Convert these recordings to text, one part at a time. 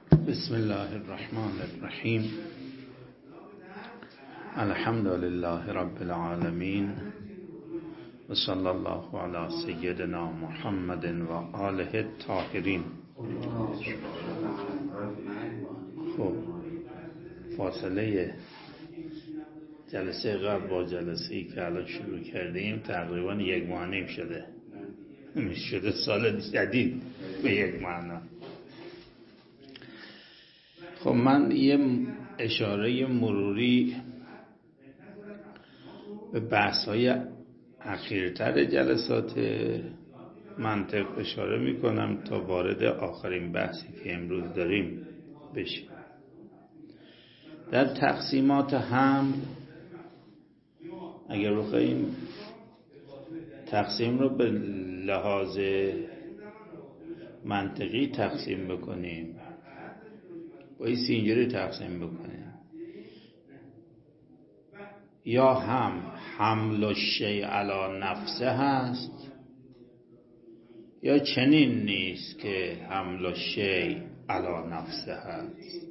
بسم الله الرحمن الرحیم. الحمد لله رب العالمین و صلی الله علی سیدنا محمد و آله الطاهرین. خب فاصله جلسه قبل با جلسه‌ای که الان شروع کردیم تقریبا 1.5 ماه شده. شده سال جدید به 1 ماه. خب من یه اشاره مروری به بحث‌های اخیرتر جلسات منطق اشاره میکنم تا وارد آخرین بحثی که امروز داریم بشیم. در تقسیمات هم اگر بخوایم تقسیم رو به لحاظ منطقی تقسیم بکنیم باید اینجوری تقسیم بکنیم: یا هم حمل الشیء علی نفسه هست یا چنین نیست که حمل الشیء علی نفسه هست.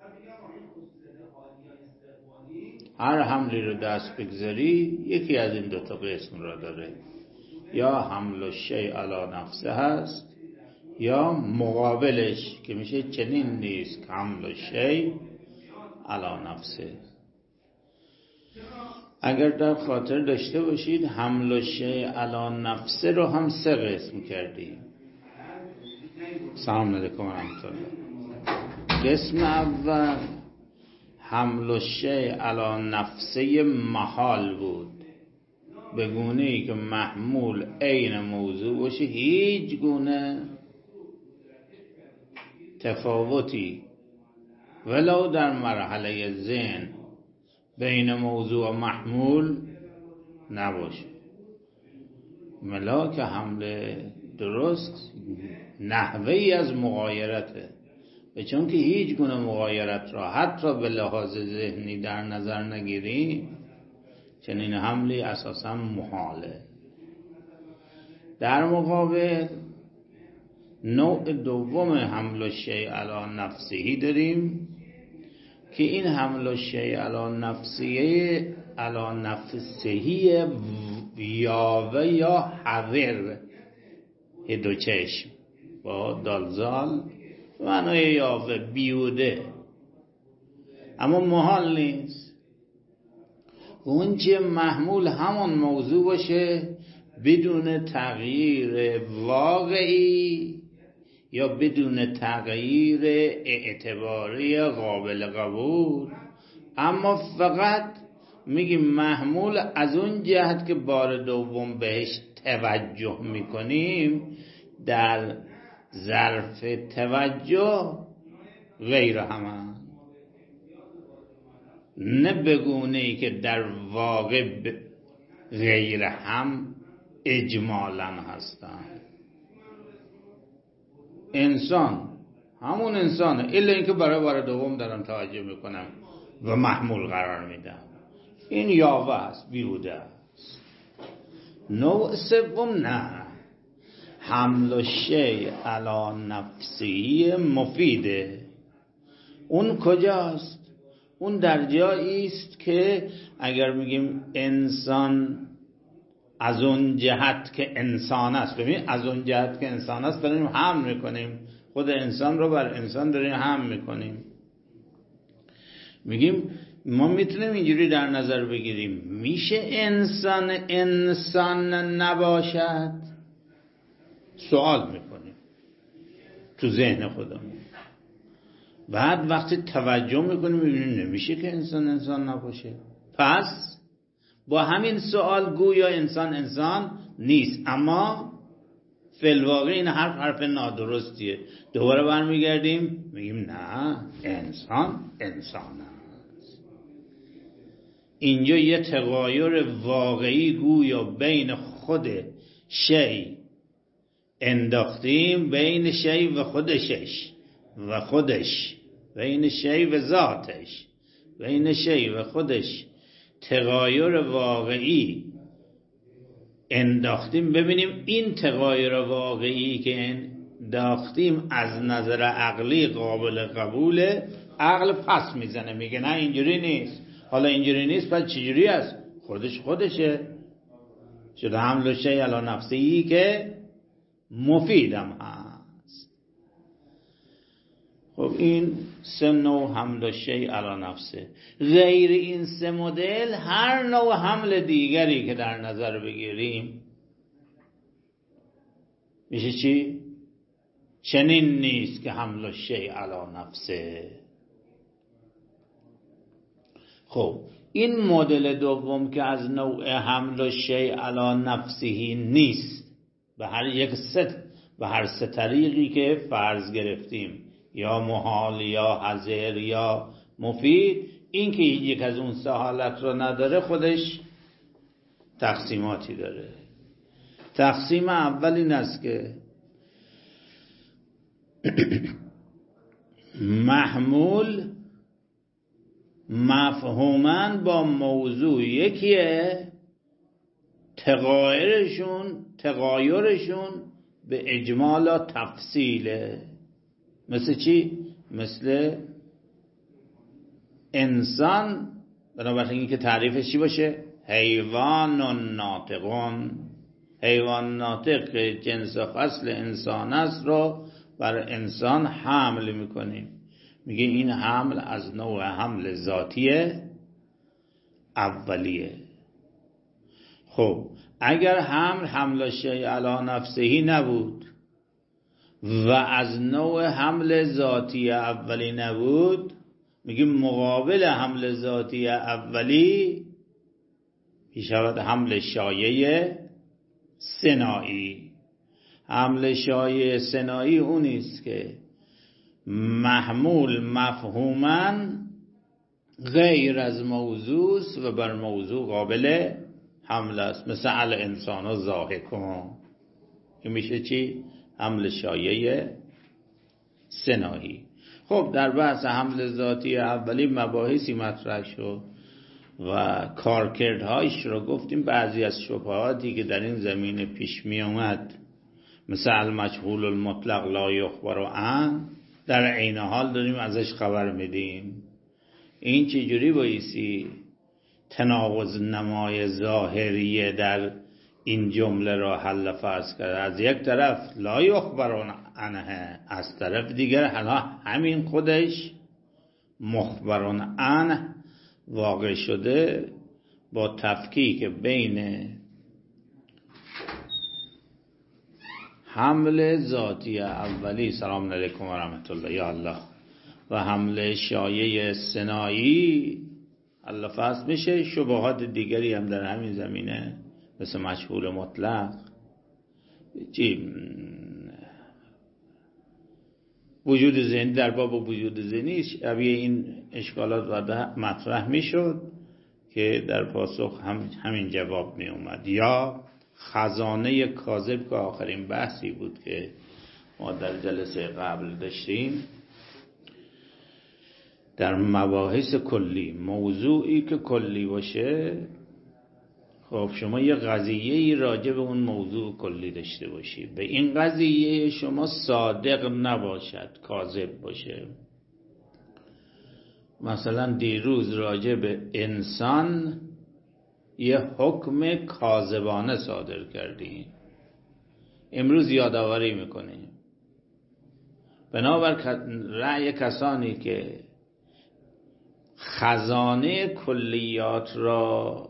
هر حملی رو دست بگذاری یکی از این 2 قسم را داره: یا حمل الشیء علی نفسه هست یا مقابلش که میشه چنین نیست که حمل الشیء علی نفسه. اگر در خاطر داشته باشید حمل الشیء علی نفسه رو هم 3 قسم کردیم. سلام علیکم و رحمت الله. قسم اول حمل الشیء علی نفسه محال بود، به گونه‌ای که محمول عین موضوع باشه، هیچ گونه تفاوتی ولو در مرحله ذهن بین موضوع و محمول نباشه. ملاک حمل درست نحوهی از مغایرته، به چون که هیچ گونه مغایرت را حتی به لحاظ ذهنی در نظر نگیریم، چنین حملی اساسا محاله. در مقابل نوع دوم حمل الشیء علی نفسه داریم که این حمل الشیء علی نفسه یاوه یا حذر، 2 چشم با دالزال معنای یاوه، بیوده، اما محال نیست. اون چه محمول همون موضوع باشه بدون تغییر واقعی یا بدون تغییر اعتباری قابل قبول، اما فقط میگیم محمول از اون جهت که بار دوم بهش توجه میکنیم در ظرف توجه غیر همان، نه بگونه‌ای که در واقع غیر هم اجمالاً هستن. انسان همون انسانه، الا اینکه برای بار دوم دارم توجه میکنم و محمول قرار میدم. این یاوه است، بیوده است. نوع سوم نه، حمل الشیء علی نفسه مفیده. اون کجاست؟ اون در جایی است که اگر میگیم انسان از اون جهت که انسان است، ببین از اون جهت که انسان است داریم حمل میکنیم، خود انسان رو بر انسان داریم حمل میکنیم. میگیم ما میتونیم اینجوری در نظر بگیریم میشه انسان نباشد؟ سوال میکنیم تو ذهن خودمون. بعد وقتی توجه میکنیم میبینیم نمیشه که انسان نباشه. پس با همین سوال گویا انسان نیست، اما فی الواقع این حرف نادرستیه. دوباره برمیگردیم میگیم نه، انسان است. اینجا یه تغایر واقعی گویا بین خود شی انداختیم، بین شی و خودش و خودش، بین شی و ذاتش، بین شی و خودش تغایر واقعی انداختیم. ببینیم این تغایر واقعی که داختیم از نظر عقلی قابل قبوله، عقل پس میزنه میگه نه اینجوری نیست. حالا اینجوری نیست پس چجوری است؟ خودشه شده حمل شیء علی نفسه‌ای که مفیدم هست. خب این 3 نوع حمل شیء علی نفسه. غیر این 3 مدل هر نوع حمل دیگری که در نظر بگیریم میشه چی؟ چنین نیست که حمل شیء علی نفسه. خب این مدل دوم که از نوع حمل شیء علی نفسه نیست، به هر سه طریقی که فرض گرفتیم، یا محال یا حاضر یا مفید، این که یک از اون 3 حالت رو نداره خودش تقسیماتی داره. تقسیم اول این است که محمول مفهوماً با موضوع یکیه، تغایرشون به اجمال و تفصیله. مثل چی؟ مثل انسان، بنابراین این که تعریفش چی باشه؟ حیوان ناطقون. حیوان ناطق که جنس و فصل انسان است رو بر انسان حمل میکنیم، میگه این حمل از نوع حمل ذاتی اولیه. خب اگر حمل شیء علی نفسه نبود و از نوع حمل ذاتی اولی نبود، میگه مقابل حمل ذاتی اولی میشود حمل شایع صناعی. حمل شایع صناعی اونیست که محمول مفهوماً غیر از موضوع و بر موضوع قابل حمل است. مثل الانسان و ضاحکون، که میشه چی؟ حمل شایع صناعی. خب در بحث حمل ذاتی اولی مباحثی مطرح شد و کارکردهایش رو گفتیم. بعضی از شبهاتی که در این زمینه پیش می اومد، مثل المجهول المطلق لا یخبر عنه، در عین حال داریم ازش خبر میدیم. این چجوری بایستی تناقض نمای ظاهریه در این جمله را حل فصل کرد؟ از یک طرف لا یخبر عنه، از طرف دیگر حالا همین خودش مخبر عنه واقع شده با تفکیک بین حمل ذاتی اولی سلام علیکم و رحمت الله یا الله و حمل شایع صناعی الله فصل میشه. شبهات دیگری هم در همین زمینه مثل مجهول مطلق، وجود ذهنی، در باب وجود ذهنی شبیه این اشکالات مطرح میشد که در پاسخ همین جواب می اومد. یا خزانه کاذب که آخرین بحثی بود که ما در جلسه قبل داشتیم، در مباحث کلی، موضوعی که کلی باشه، خب شما یه قضیه‌ای راجع به اون موضوع کلی داشته باشی، به این قضیه شما صادق نباشد، کاذب باشه. مثلا دیروز راجع به انسان یه حکم کاذبانه صادر کردیم، امروز یادآوری میکنیم. بنابر رأی کسانی که خزانه کلیات را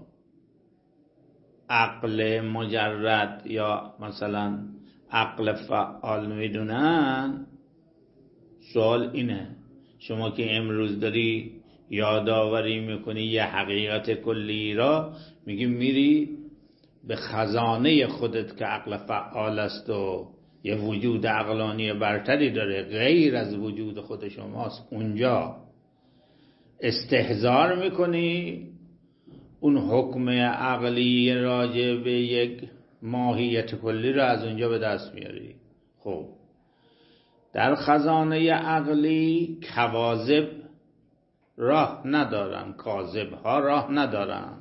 عقل مجرد یا مثلا عقل فعال میدونن، سوال اینه شما که امروز داری یادآوری میکنی یه حقیقت کلی را، میگی میری به خزانه خودت که عقل فعال است و یه وجود عقلانی برتری داره غیر از وجود خود شماست، اونجا استحضار میکنی، اون حکم عقلی راجع به یک ماهیت کلی را از اونجا به دست میاری. خب در خزانه عقلی کواذب راه ندارن، کاذب ها راه ندارن.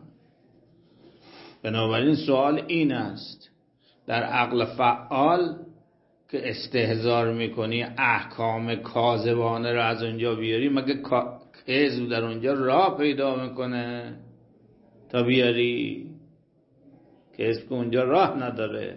بنابراین سوال این است، در عقل فعال که استهزار میکنی احکام کاذبانه رو از اونجا بیاری، مگه کذب در اونجا راه پیدا میکنه تا بیاری؟ کذب که اونجا راه نداره.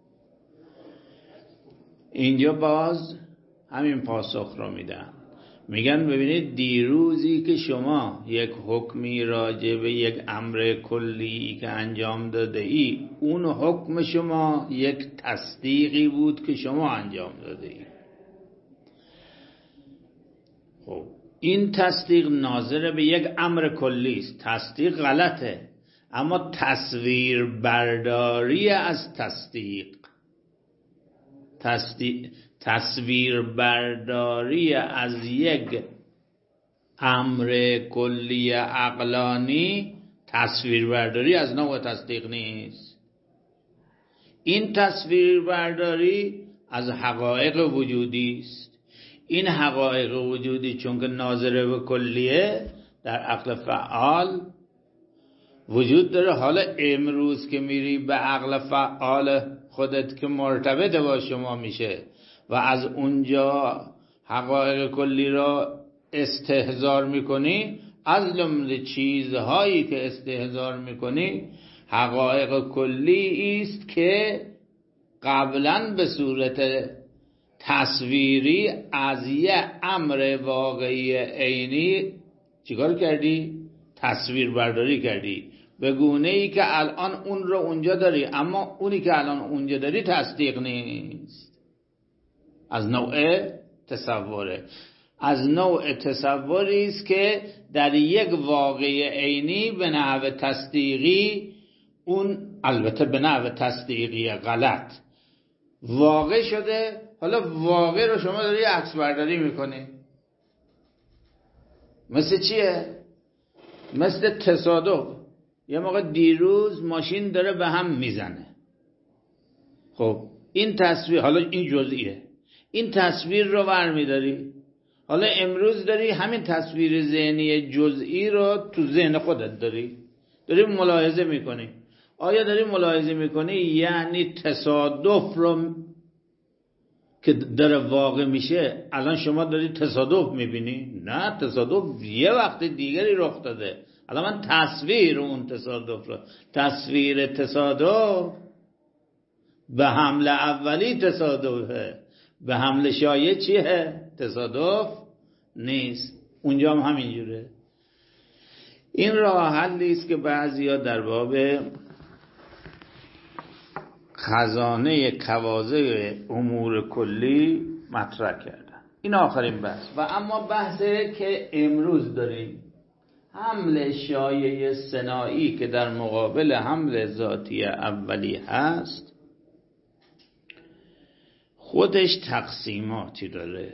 اینجا باز همین پاسخ رو میدن، میگن ببینید دیروزی که شما یک حکمی راجع به یک امر کلی که انجام داده ای، اون حکم شما یک تصدیقی بود که شما انجام داده ای. خب این تصدیق ناظر به یک امر کلی است. تصدیق غلطه، اما تصویر برداری از تصویر برداری از یک امر کلی عقلانی تصویر برداری از نوع تصدیق نیست. این تصویر برداری از حقایق وجودی است. این حقایق وجودی چون که ناظر به کلیه در عقل فعال وجود داره. حالا امروز که میری به عقل فعال خودت که مرتبط با شما میشه و از اونجا حقایق کلی را استحضار میکنی، از جمله چیزهایی که استحضار میکنی حقایق کلی است که قبلا به صورت تصویری از یه امر واقعی عینی چیکار کردی؟ تصویر برداری کردی، به گونه ای که الان اون رو اونجا داری، اما اونی که الان اونجا داری تصدیق نیست. از نوع تصوره، از نوع تصوری است که در یک واقع عینی به نحو تصدیقی، اون البته به نحو تصدیقی غلط واقع شده، حالا واقع رو شما داری عکس برداری میکنی. مثل چیه؟ مثل تصادف. یه موقع دیروز ماشین داره به هم میزنه، خب این تصویر، حالا این جزئیه، این تصویر رو برمیداری، حالا امروز داری همین تصویر ذهنی جزئی رو تو ذهن خودت داری ملاحظه میکنی. آیا داری ملاحظه میکنی یعنی تصادف رو که داره واقع میشه الان شما داری تصادف میبینی؟ نه، تصادف یه وقت دیگری رخ داده. الان من تصویر اون تصادف رو، تصویر تصادف به حمله اولی تصادفه، به حمله شایع چیه؟ تصادف نیست. اونجا هم همینجوره. این راه حلی است که بعضیا در باب خزانه کوازه امور کلی مطرح کردن. این آخرین بحث. و اما بحثی که امروز داریم، حمل شایع ثنایی که در مقابل حمل ذاتی اولی هست، خودش تقسیماتی داره.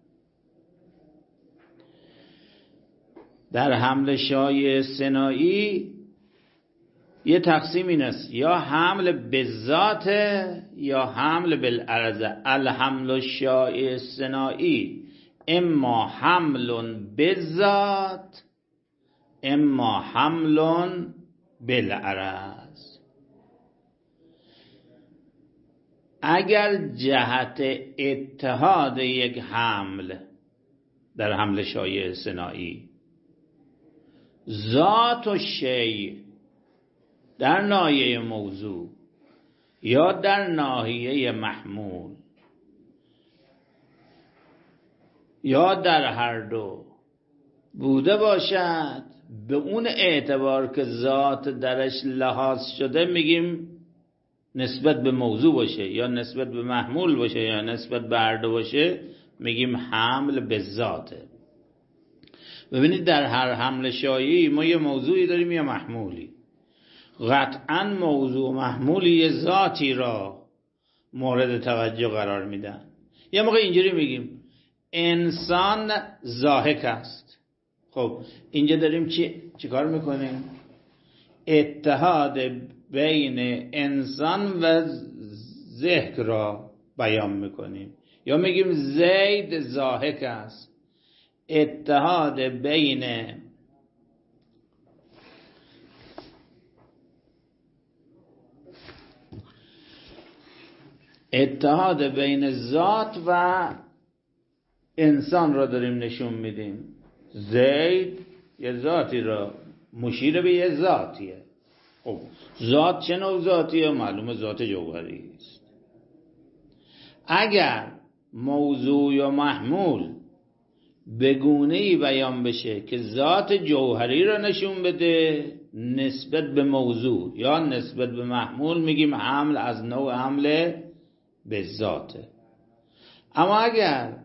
در حمل شایع ثنایی یه تقسیم این است، یا حمل بالذات یا حمل بالعرض. الحمل الشایع ثنایی اما حمل بالذات اما حمل بالعرض. اگر جهت اتحاد یک حمل در حمل شایع ثنایی ذات و شیء در ناحیه موضوع یا در ناحیه محمول یا در هر دو بوده باشد، به اون اعتبار که ذات درش لحاظ شده میگیم نسبت به موضوع باشه یا نسبت به محمول باشه یا نسبت به هر دو باشه، میگیم حمل به ذاته. ببینید در هر حمل شایعی ما یه موضوعی داریم یا محمولی. قطعا موضوع محمولی یه ذاتی را مورد توجه قرار میدن. یه موقع اینجوری میگیم انسان ضاحک است. خب اینجا داریم چی کار میکنیم؟ اتحاد بین انسان و ضحک را بیان میکنیم. یا میگیم زید ضاحک است. اتحاد بین اتحاد بین ذات و انسان را داریم نشون میدیم. زید یه ذاتی را مشیر به یه ذاتیه. خب ذات چه نوع ذاتیه؟ معلومه ذات جوهری است. اگر موضوع یا محمول به گونه‌ای بیان بشه که ذات جوهری را نشون بده نسبت به موضوع یا نسبت به محمول، میگیم حمل از نوع حمل به ذاته. اما اگر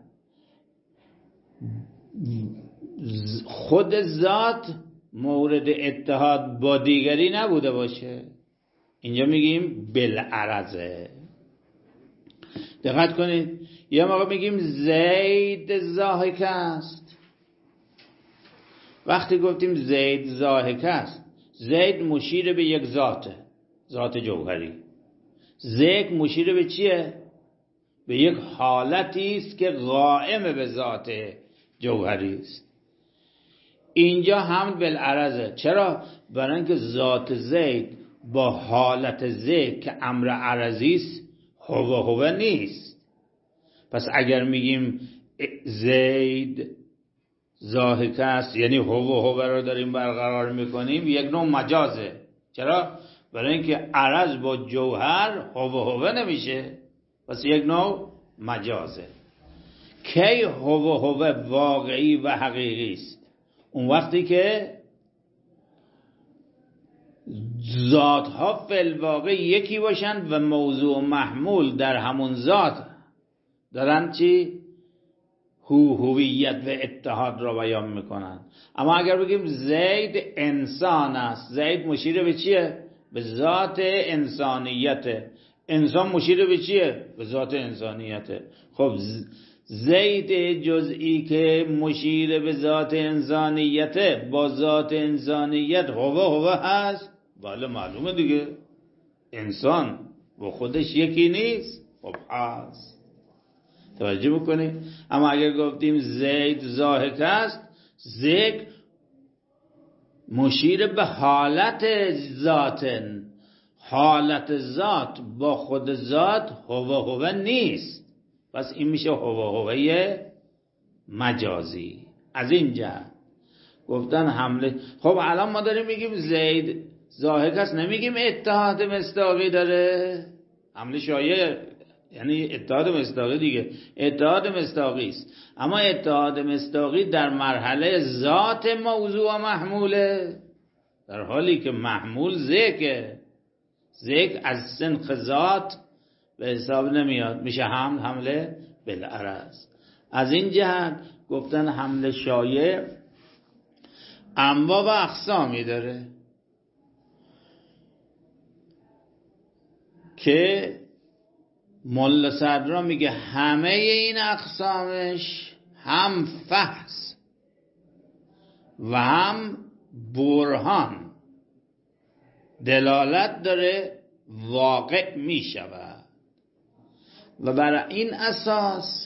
خود ذات مورد اتحاد با دیگری نبوده باشه، اینجا میگیم بالعرضه. دقت کنید، یه موقع میگیم زید ضاحک است. وقتی گفتیم زید ضاحک است، زید مشیر به یک ذاته، ذات جوهری. زید مشیر به چیه؟ به یک حالتی است که قائم به ذات جوهری است. اینجا هم بالعرضه. چرا؟ برای اینکه ذات زید با حالت زید که امر عرضی است هو نیست. پس اگر میگیم زید ضاحک است یعنی هو رو داریم برقرار میکنیم، یک نوع مجازه. چرا؟ برای اینکه عرض با جوهر هو نمیشه، پس یک نوع مجازه. کی هو واقعی و حقیقی است؟ اون وقتی که ذاتها فی الواقع یکی باشند و موضوع و محمول در همون ذات دارن چی؟ هویت و اتحاد را بیان میکنن. اما اگر بگیم زید انسان است، زید مشیر به چیه؟ به ذات انسانیت. انسان مشیر به چیه؟ به ذات انسانیت. خب زید جزئی که مشیر به ذات انسانیت با ذات انسانیت هو هست. بله معلومه دیگه، انسان با خودش یکی نیست. خب هست، توجه بکنید. اما اگر گفتیم زید ضاحک است، زید مشیر به حالت ذاتن، حالت ذات با خود ذات هو نیست. پس این میشه هویه مجازی. از این جهت گفتن حمله. خب الان ما داریم میگیم زید ضاحک است، نمیگیم اتحاد مصداقی داره. حمله شایع یعنی اتحاد مصداقی دیگه، اتحاد مصداقی است. اما اتحاد مصداقی در مرحله ذات موضوع و محموله، در حالی که محمول ذکر از سنخ ذات به حساب نمیاد، میشه حمله بالعرض. از این جهت گفتن حمله شایع انواع و اقسامی داره که ملا صدرا میگه همه این اقسامش هم فحص و هم برهان دلالت داره واقع میشود و برای این اساس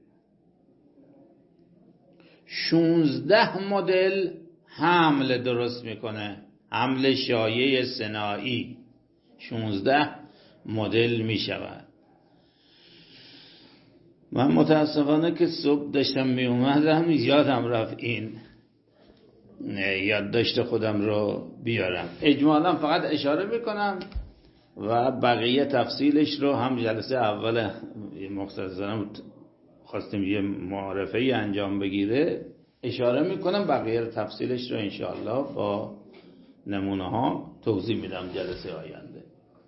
16 مدل حمل درست میکنه. حمل شایع صناعی 16 مدل میشود. من متاسفانه که صبح داشتم می اومدم یادم رفت این یادداشت خودم رو بیارم. اجمالا فقط اشاره میکنم و بقیه تفصیلش رو هم جلسه اول مختصرا خواستیم یه معرفه‌ای انجام بگیره اشاره میکنم، بقیه رو تفصیلش رو انشاءالله با نمونه ها توضیح میدم جلسه آینده.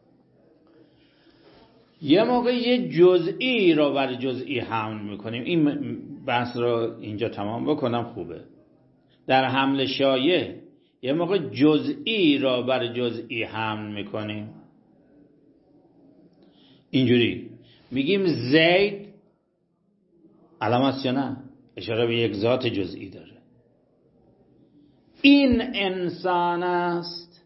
یه موقع یه جزئی رو بر جزئی حمل میکنیم. این بحث رو اینجا تمام بکنم خوبه. در حمل شایع یه موقع جزئی را بر جزئی حمل میکنیم. اینجوری میگیم زید علم است یا نه؟ اشاره به یک ذات جزئی داره. این انسان است.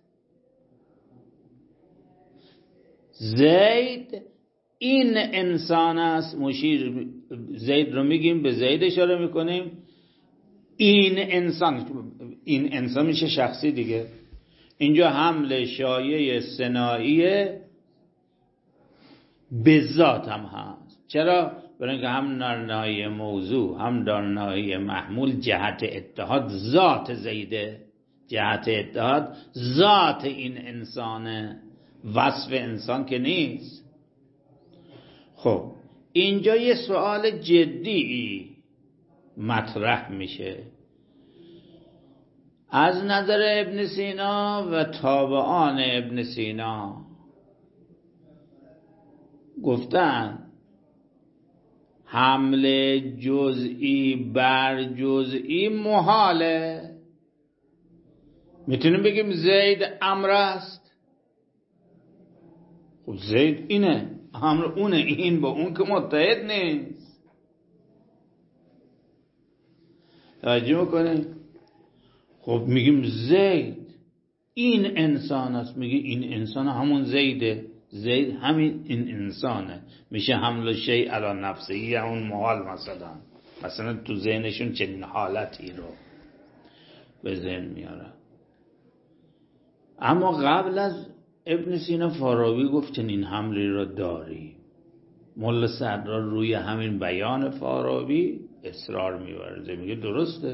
زید این انسان است. مشیر زید رو میگیم، به زید اشاره میکنیم. این انسان میشه شخصی دیگه. اینجا حمل شایع صناعیه به ذات هم هست. چرا؟ برای اینکه هم در ناحیه موضوع هم در ناحیه محمول جهت اتحاد ذات زیده، جهت اتحاد ذات این انسانه، وصف انسان که نیست. خب اینجا یه سوال جدی مطرح میشه از نظر ابن سینا و تابعان ابن سینا. گفتن حمل جزئی بر جزئی محاله. میتونیم بگیم زید امر است. خب زید اینه، امر اونه، این با اون که متحد نیست. توجه میکنه؟ خب میگیم زید این انسان است، میگه این انسان همون زیده، زید همین این انسانه. میشه حمل شیء علی نفسه، یا اون محال مثلا تو ذهنشون چنین حالتی رو به ذهن میاره. اما قبل از ابن سینا فارابی گفت چنین حملی را داری. ملا صدرا روی همین بیان فارابی اصرار می‌ورزه، میگه درسته،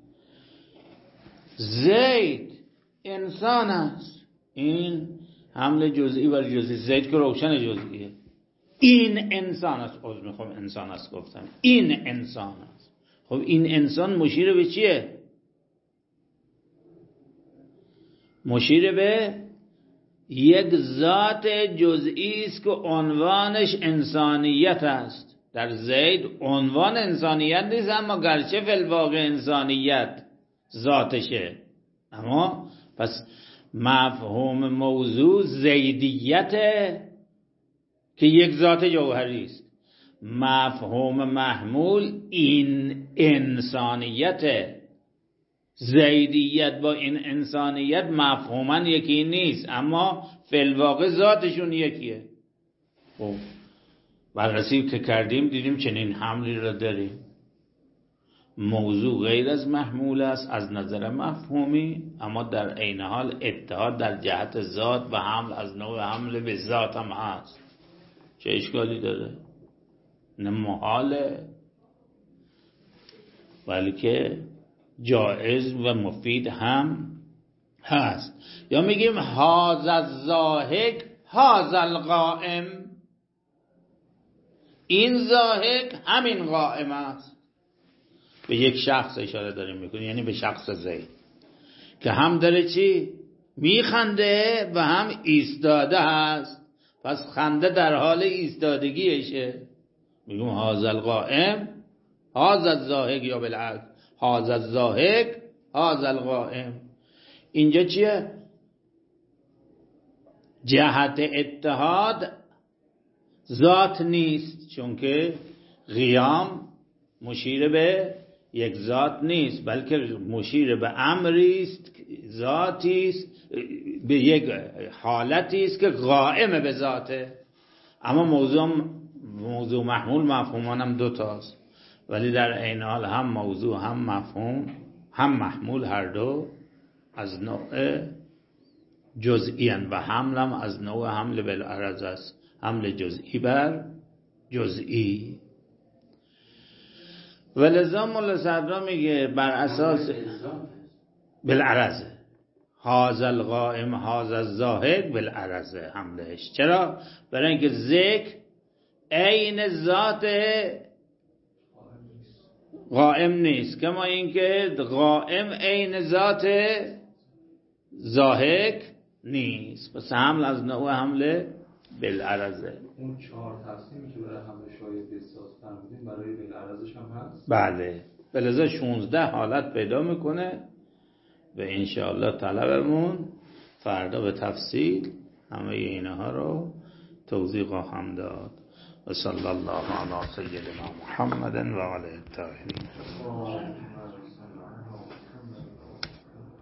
زید انسان است. این حمل جزئی بر جزئی، زید که روشن جزئیه، این انسان است. میخوام انسان است گفتم، این انسان است. خب این انسان مشیر به چیه؟ مشیر به یک ذات جزئی است که عنوانش انسانیت است. در زید عنوان انسانیت نیست، اما گرچه فی الواقع انسانیت ذاتشه، اما پس مفهوم موضوع زیدیته که یک ذات جوهری است. مفهوم محمول این انسانیته. زیدیت با این انسانیت مفهوما یکی نیست، اما فی الواقع ذاتشون یکیه. خب بررسی که کردیم دیدیم چنین حملی را داریم. موضوع غیر از محمول است از نظر مفهومی، اما در عین حال اتحاد در جهت ذات و حمل از نوع حمل به ذات هم هست. چه اشکالی داره؟ نه محاله، بلکه جائز و مفید هم هست. یا میگیم هذا الضاحک هذا القائم، این ضاحک همین قائم است. به یک شخص اشاره داریم میکنیم، یعنی به شخص زید که هم داره چی؟ میخنده و هم ایستاده هست. پس خنده در حال ایستادگیشه. میگیم هذا القائم هذا الضاحک، یا بالعکس هذا الضاحک هذا القائم. اینجا چیه؟ جهت اتحاد ذات نیست، چون که قیام مشیر به یک ذات نیست، بلکه مشیر به امری است، ذاتی است، به یک حالتی است که قائم به ذاته. اما موضوع محمول مفهومان هم دوتاست، ولی در عین حال هم موضوع هم مفهوم هم محمول هر دو از نوع جزئی و حمل هم از نوع حمل بالعرض است. حمل جزئی بر جزئی. ولذا مولا صدرا میگه بر اساس بالعرض هذا القائم هذا الضاحک بالعرض حملش. چرا؟ برای اینکه ذکر عین ذات قائم نیست، کما اینکه قائم عین ذات ضاحک نیست. پس حمل از نوع حمل بالعرضه. اون 4 تقسیمی که برای حمل شایع به ذات فرمودیم برای بالعرضش هم هست. بله، بلذا 16 حالت پیدا میکنه و انشاءالله طلبمون فردا به تفصیل همه اینها رو توضیح خواهم داد. و صلی الله علی سیدنا محمد و علی الطاهرین.